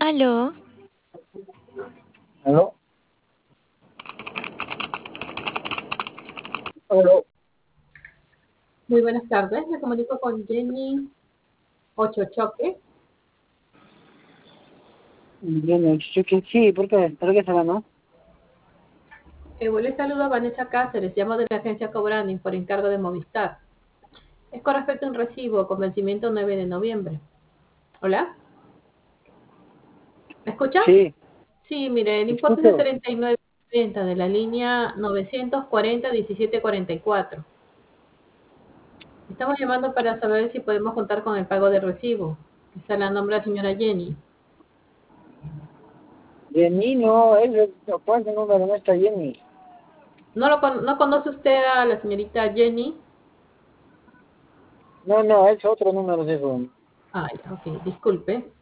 Aló, ¿Aló? ¿Aló? Muy buenas tardes, me comunico con Jenny Ochochoque. Bien, sí, ¿por qué? ¿Por qué se ganó? Les saludo a Vanessa Cáceres, llamo de la agencia Cobranding por encargo de Movistar. Es con respecto a un recibo con vencimiento 9 de noviembre. ¿Hola? ¿Me escucha? Sí, Sí, mire, el te importe es de escucho. 39.30 de la línea 940-1744. Estamos llamando para saber si podemos contar con el pago del recibo. Está la nombre de la señora Jenny. Jenny, no, ¿cuánto número no está Jenny? ¿No conoce usted a la señorita Jenny? No, es otro número de eso. Ah, ya, ok, disculpe.